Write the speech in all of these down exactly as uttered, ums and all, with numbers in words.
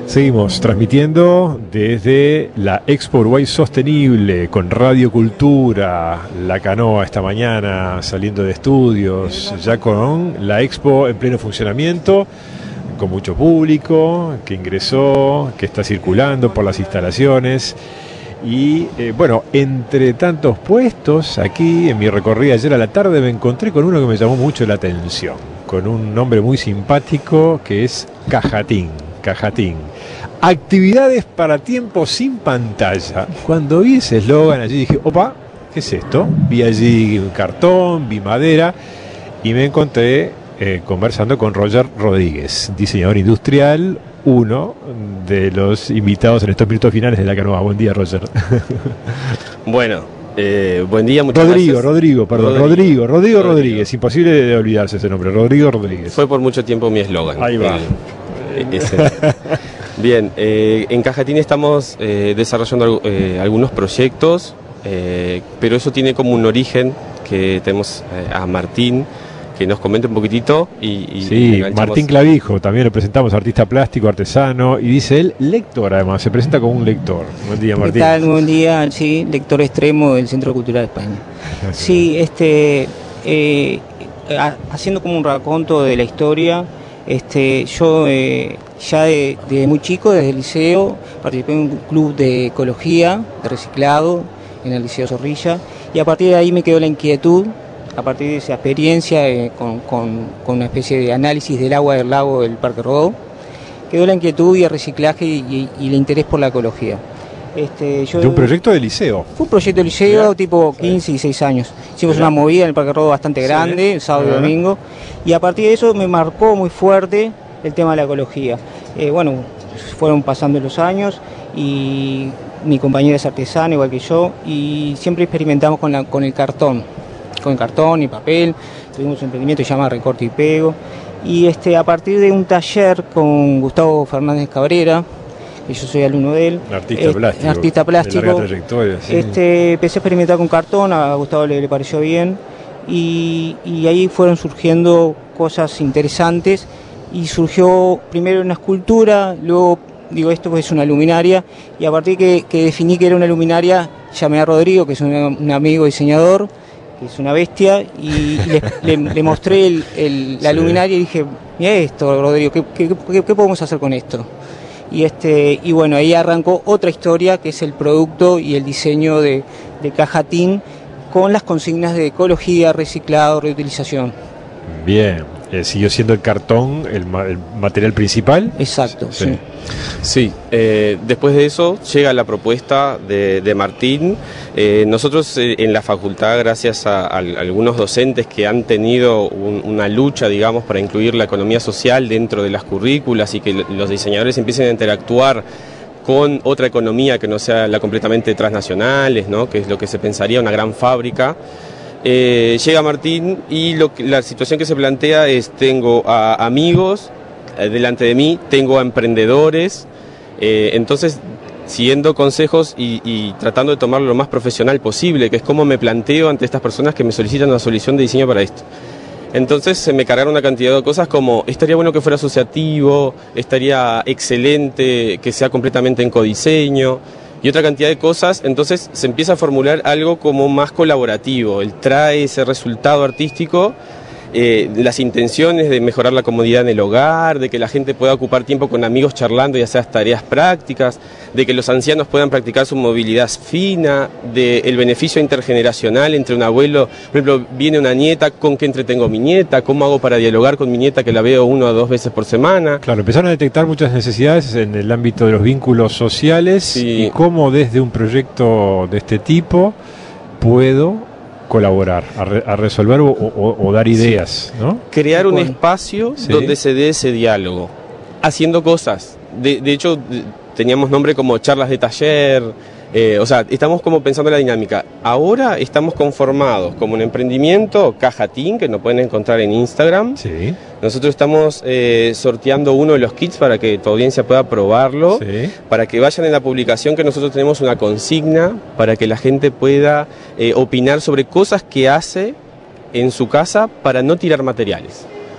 Seguimos transmitiendo desde la Expo Uruguay Sostenible con Radio Cultura, La Canoa esta mañana saliendo de estudios, ya con la Expo en pleno funcionamiento, con mucho público que ingresó, que está circulando por las instalaciones. Y eh, bueno, entre tantos puestos, aquí en mi recorrida ayer a la tarde me encontré con uno que me llamó mucho la atención, con un nombre muy simpático que es Cajatín. Cajatín. Actividades para tiempo sin pantalla. Cuando vi ese eslogan allí dije, opa, ¿qué es esto? Vi allí cartón, vi madera y me encontré eh, conversando con Roger Rodríguez, diseñador industrial, uno de los invitados en estos minutos finales de La Canoa. Buen día, Roger. Bueno, eh, buen día, muchas Rodrigo, gracias. Rodrigo, perdón, Rodrigo, Rodrigo, Rodrigo, Rodrigo. Rodríguez. Imposible de olvidarse ese nombre, Rodrigo Rodríguez. Fue por mucho tiempo mi eslogan. Ahí va. El, ese. Bien, eh, en Cajatín estamos eh, desarrollando eh, algunos proyectos, eh, pero eso tiene como un origen que tenemos eh, a Martín, que nos comente un poquitito. Y, y sí, Martín Clavijo, también lo presentamos, artista plástico, artesano, y dice él, lector además, se presenta como un lector. Buen día, Martín. ¿Qué tal? Buen día, sí, lector extremo del Centro Cultural de España. Sí, este, eh, haciendo como un raconto de la historia, este, yo eh, ya de, de muy chico, desde el liceo, participé en un club de ecología, de reciclado, en el Liceo Zorrilla, y a partir de ahí me quedó la inquietud. A partir de esa experiencia eh, con, con, con una especie de análisis del agua del lago del Parque Rodó, quedó la inquietud y el reciclaje y, y, y el interés por la ecología. Este, yo, de un proyecto de liceo. Fue un proyecto de liceo, Mirá. tipo quince y dieciséis años. Hicimos Mirá. una movida en el Parque Rodó bastante grande, Sí. sábado y Mirá. domingo, y a partir de eso me marcó muy fuerte el tema de la ecología. Eh, bueno, fueron pasando los años y mi compañera es artesana igual que yo, y siempre experimentamos con, la, con el cartón. con cartón y papel, tuvimos un emprendimiento que se llama Recorte y Pego, y este, a partir de un taller con Gustavo Fernández Cabrera, que yo soy alumno de él, Artista eh, plástico. artista plástico, De larga trayectoria, sí. este, empecé a experimentar con cartón, a Gustavo le, le pareció bien, y, y ahí fueron surgiendo cosas interesantes, y surgió primero una escultura, luego digo, esto es una luminaria, y a partir que, que definí que era una luminaria, llamé a Rodrigo, que es un, un amigo diseñador, que es una bestia, y le, le, le mostré el, el, la sí. luminaria y dije, mira esto, Rodrigo, ¿qué, qué, qué, ¿qué podemos hacer con esto? Y este y bueno, ahí arrancó otra historia, que es el producto y el diseño de, de Cajatín, con las consignas de ecología, reciclado, reutilización. Bien, eh, ¿siguió siendo el cartón el, ma el material principal? Exacto, sí. Sí, sí eh, después de eso llega la propuesta de, de Martín. Eh, nosotros eh, en la facultad, gracias a, a, a algunos docentes que han tenido un, una lucha, digamos, para incluir la economía social dentro de las currículas y que los diseñadores empiecen a interactuar con otra economía que no sea la completamente transnacionales, ¿no? Que es lo que se pensaría una gran fábrica. Eh, llega Martín y lo que, la situación que se plantea es, tengo a amigos eh, delante de mí, tengo a emprendedores, eh, entonces siguiendo consejos y, y tratando de tomarlo lo más profesional posible, que es cómo me planteo ante estas personas que me solicitan una solución de diseño para esto. Entonces se me cargaron una cantidad de cosas como, estaría bueno que fuera asociativo, estaría excelente que sea completamente en codiseño, y otra cantidad de cosas. Entonces se empieza a formular algo como más colaborativo. Él trae ese resultado artístico, eh, las intenciones de mejorar la comodidad en el hogar, de que la gente pueda ocupar tiempo con amigos charlando y hacer tareas prácticas, de que los ancianos puedan practicar su movilidad fina, del beneficio intergeneracional entre un abuelo. Por ejemplo, viene una nieta, ¿con qué entretengo a mi nieta? ¿Cómo hago para dialogar con mi nieta que la veo una o dos veces por semana? Claro, empezaron a detectar muchas necesidades en el ámbito de los vínculos sociales, sí. Y cómo desde un proyecto de este tipo puedo colaborar, a, re, a resolver o, o, o dar ideas, sí. ¿No? Crear un espacio sí. donde se dé ese diálogo, haciendo cosas. De, de hecho, teníamos nombre como charlas de taller, eh, o sea, estamos como pensando en la dinámica. Ahora estamos conformados como un emprendimiento, Cajatín, que nos pueden encontrar en Instagram. Sí. Nosotros estamos eh, sorteando uno de los kits para que tu audiencia pueda probarlo, sí. Para que vayan en la publicación, que nosotros tenemos una consigna para que la gente pueda eh, opinar sobre cosas que hace en su casa para no tirar materiales.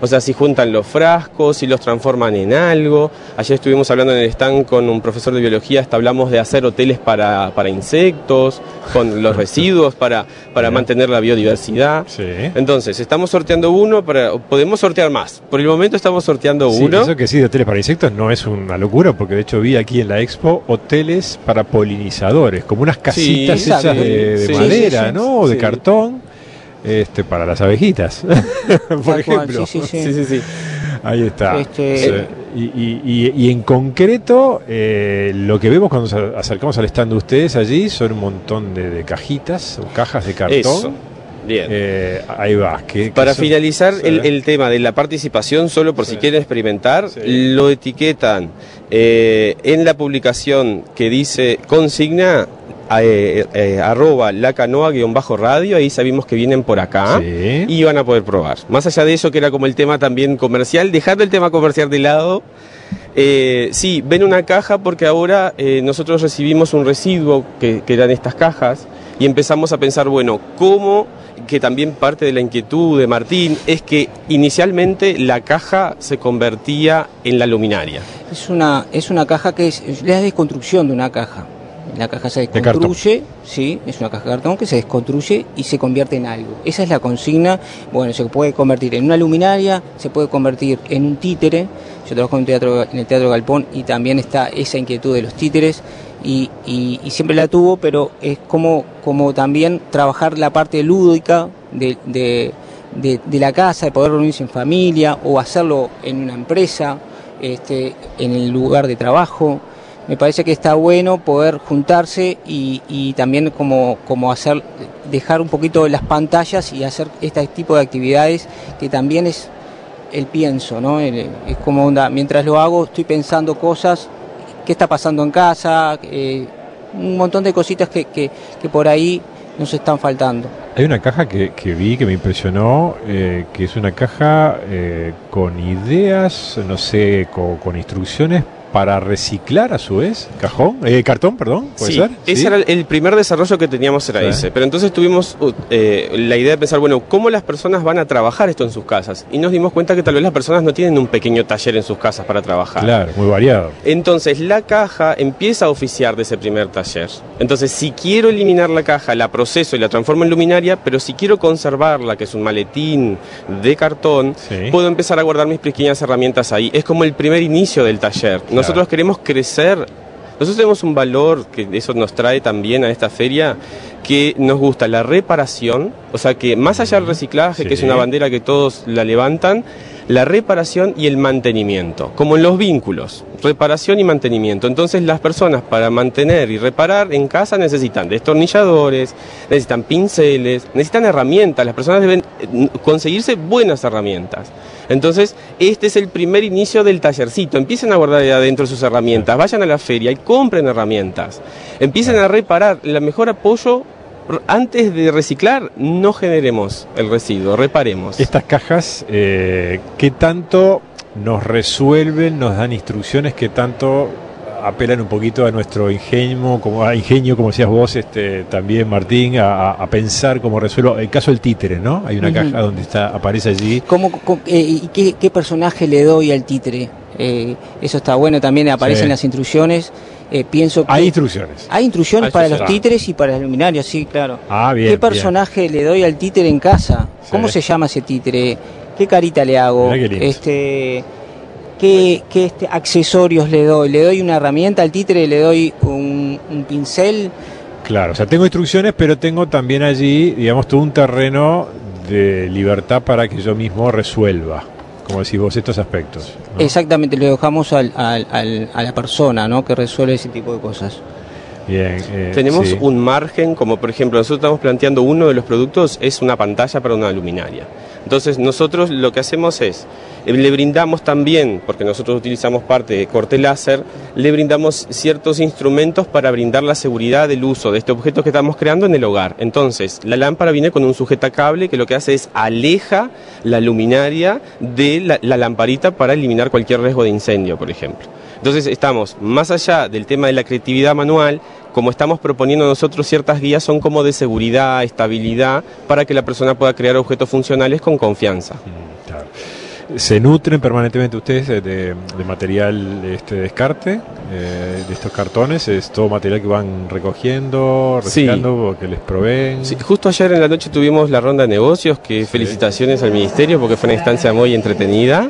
O sea, si juntan los frascos, si los transforman en algo. Ayer estuvimos hablando en el stand con un profesor de biología, hasta hablamos de hacer hoteles para, para insectos, con los residuos para, para mantener la biodiversidad. Sí. Entonces, estamos sorteando uno, para, podemos sortear más. Por el momento estamos sorteando Sí, uno. eso que sí, de hoteles para insectos no es una locura, porque de hecho vi aquí en la expo hoteles para polinizadores, como unas casitas Sí, hechas de, de sí, madera, sí, sí, ¿no? O de sí. cartón. Este, para las abejitas, por Tal cual, ejemplo. sí, sí, sí. Sí, sí, sí. Ahí está. Este- Sí. Y, y, y, y en concreto, eh, lo que vemos cuando nos acercamos al stand de ustedes allí son un montón de, de cajitas o cajas de cartón. Eso. Bien. Eh, ahí va. que- que Para son- finalizar sí. el, el tema de la participación, solo por Sí. si quieren experimentar, Sí. lo etiquetan eh, en la publicación que dice consigna eh, eh, arroba la canoa guión bajo radio, ahí sabemos que vienen por acá Sí. y van a poder probar. Más allá de eso, que era como el tema también comercial, dejando el tema comercial de lado, eh, sí, ven una caja porque ahora eh, nosotros recibimos un residuo que, que eran estas cajas y empezamos a pensar, bueno, ¿cómo? Que también parte de la inquietud de Martín es que inicialmente la caja se convertía en la luminaria. Es una, es una caja que es, es la desconstrucción de una caja. La caja se desconstruye, sí, es una caja de cartón que se desconstruye y se convierte en algo. Esa es la consigna. Bueno, se puede convertir en una luminaria, se puede convertir en un títere. Yo trabajo en, un teatro, en el Teatro Galpón y también está esa inquietud de los títeres y, y, y siempre la tuvo, pero es como, como también trabajar la parte lúdica de, de, de, de la casa, de poder reunirse en familia o hacerlo en una empresa, este, en el lugar de trabajo. Me parece que está bueno poder juntarse y, y también como, como hacer, dejar un poquito las pantallas y hacer este tipo de actividades que también es el pienso, ¿no? El, es como onda, mientras lo hago estoy pensando cosas, qué está pasando en casa, eh, un montón de cositas que, que, que por ahí nos están faltando. Hay una caja que, que vi que me impresionó, eh, que es una caja eh, con ideas, no sé, con, con instrucciones para reciclar a su vez, cajón, eh, cartón, perdón, ¿puede Sí, ser? ese ¿Sí? era el- el primer desarrollo que teníamos, era Sí. ese. Pero entonces tuvimos uh, eh, la idea de pensar, bueno, ¿cómo las personas van a trabajar esto en sus casas? Y nos dimos cuenta que tal vez las personas no tienen un pequeño taller en sus casas para trabajar. Claro, muy variado. Entonces la caja empieza a oficiar de ese primer taller. Entonces si quiero eliminar la caja, la proceso y la transformo en luminaria, pero si quiero conservarla, que es un maletín de cartón, Sí. puedo empezar a guardar mis pequeñas herramientas ahí. Es como el primer inicio del taller. Nosotros queremos crecer. Nosotros tenemos un valor, que eso nos trae también a esta feria, que nos gusta la reparación, o sea que más allá del reciclaje, Sí. que es una bandera que todos la levantan, la reparación y el mantenimiento, como en los vínculos, reparación y mantenimiento. Entonces las personas para mantener y reparar en casa necesitan destornilladores, necesitan pinceles, necesitan herramientas, las personas deben eh, conseguirse buenas herramientas. Entonces este es el primer inicio del tallercito, empiecen a guardar ahí adentro sus herramientas, vayan a la feria y compren herramientas, empiecen a reparar, el mejor apoyo. Antes de reciclar, no generemos el residuo, reparemos. Estas cajas, eh, ¿qué tanto nos resuelven, nos dan instrucciones, qué tanto apelan un poquito a nuestro ingenio, como a ingenio, como decías vos, este, también Martín, a, a pensar cómo resuelvo? El caso del títere, ¿no? Hay una Ujú. caja donde está, aparece allí. ¿Cómo, cómo- eh, ¿Y qué, qué personaje le doy al títere? Eh, eso está bueno, también aparecen Sí. las instrucciones. Eh, pienso que Hay instrucciones. hay instrucciones Ah, para eso los sí. títeres y para las luminarias, sí, claro. Ah, bien. ¿Qué personaje le doy al títere en casa? Sí. ¿Cómo se llama ese títere? ¿Qué carita le hago? Mirá qué lindo. Este, ¿qué, qué este, accesorios le doy? ¿Le doy una herramienta al títere? ¿Le doy un, un pincel? Claro, o sea, tengo instrucciones, pero tengo también allí, digamos, todo un terreno de libertad para que yo mismo resuelva, como decís vos, estos aspectos, ¿no? Exactamente, le dejamos al, al- al- a la persona, ¿no? Que resuelve ese tipo de cosas. Bien. eh, Tenemos sí. un margen, como por ejemplo, nosotros estamos planteando uno de los productos, es una pantalla para una luminaria. Entonces nosotros lo que hacemos es, eh, le brindamos también, porque nosotros utilizamos parte de corte láser, le brindamos ciertos instrumentos para brindar la seguridad del uso de este objeto que estamos creando en el hogar. Entonces, la lámpara viene con un sujetacable que lo que hace es aleja la luminaria de la, la lamparita para eliminar cualquier riesgo de incendio, por ejemplo. Entonces estamos más allá del tema de la creatividad manual, como estamos proponiendo nosotros ciertas guías son como de seguridad, estabilidad, para que la persona pueda crear objetos funcionales con confianza. Mm, claro. ¿Se nutren permanentemente ustedes de, de material este, de descarte, eh, de estos cartones? ¿Es todo material que van recogiendo, reciclando, sí, que les proveen? Sí, justo ayer en la noche tuvimos la ronda de negocios, que sí, felicitaciones al Ministerio porque fue una instancia muy entretenida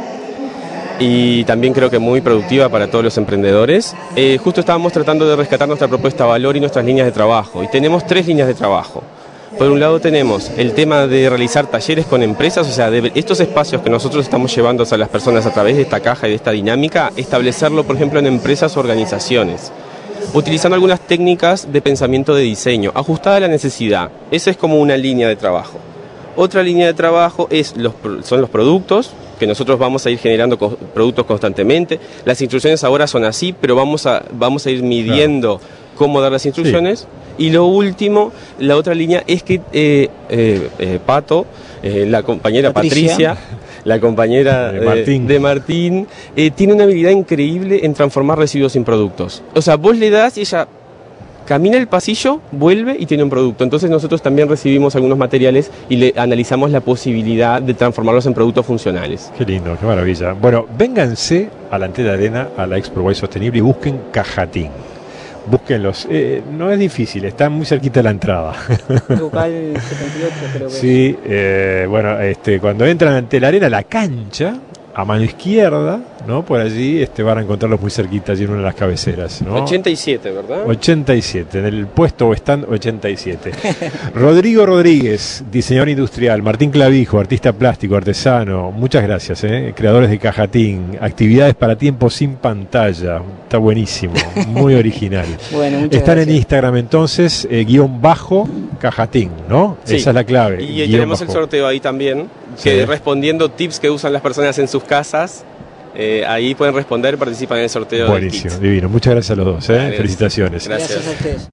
y también creo que muy productiva para todos los emprendedores. Eh, justo estábamos tratando de rescatar nuestra propuesta de valor y nuestras líneas de trabajo, y tenemos tres líneas de trabajo. Por un lado tenemos el tema de realizar talleres con empresas, o sea, de estos espacios que nosotros estamos llevando a las personas a través de esta caja y de esta dinámica, establecerlo, por ejemplo, en empresas o organizaciones, utilizando algunas técnicas de pensamiento de diseño, ajustada a la necesidad. Esa es como una línea de trabajo. Otra línea de trabajo es los, son los productos, que nosotros vamos a ir generando co- productos constantemente. Las instrucciones ahora son así, pero vamos a, vamos a ir midiendo, claro, cómo dar las instrucciones. Sí. Y lo último, la otra línea es que eh, eh, eh, Pato, eh, la compañera Patricia, Patricia la compañera de Martín, de, de Martín eh, tiene una habilidad increíble en transformar residuos en productos. O sea, vos le das y ella camina el pasillo, vuelve y tiene un producto. Entonces nosotros también recibimos algunos materiales y le analizamos la posibilidad de transformarlos en productos funcionales. Qué lindo, qué maravilla. Bueno, vénganse a la Antel Arena, a la Expo Uruguay Sostenible, y busquen Cajatín. Búsquenlos, eh, no es difícil, está muy cerquita de la entrada. Local setenta y ocho, creo que. Sí, eh, bueno, este, cuando entran ante la arena, la cancha, a mano izquierda, ¿no? Por allí este, van a encontrarlos muy cerquita, allí en una de las cabeceras, ¿no? ochenta y siete, ¿verdad? ochenta y siete, en el puesto o stand ochenta y siete. Rodrigo Rodríguez, diseñador industrial. Martín Clavijo, artista plástico, artesano. Muchas gracias, ¿eh? Creadores de Cajatín. Actividades para tiempo sin pantalla. Está buenísimo, muy original. Bueno, muchas Están gracias. en Instagram entonces, eh, guión bajo Cajatín, ¿no? Sí. Esa es la clave. Y tenemos bajo el sorteo ahí también, que sí, respondiendo tips que usan las personas en sus casas. Eh, ahí pueden responder, participan en el sorteo. Buenísimo, divino. Muchas gracias a los dos, ¿eh? Gracias. Felicitaciones. Gracias. Gracias a ustedes.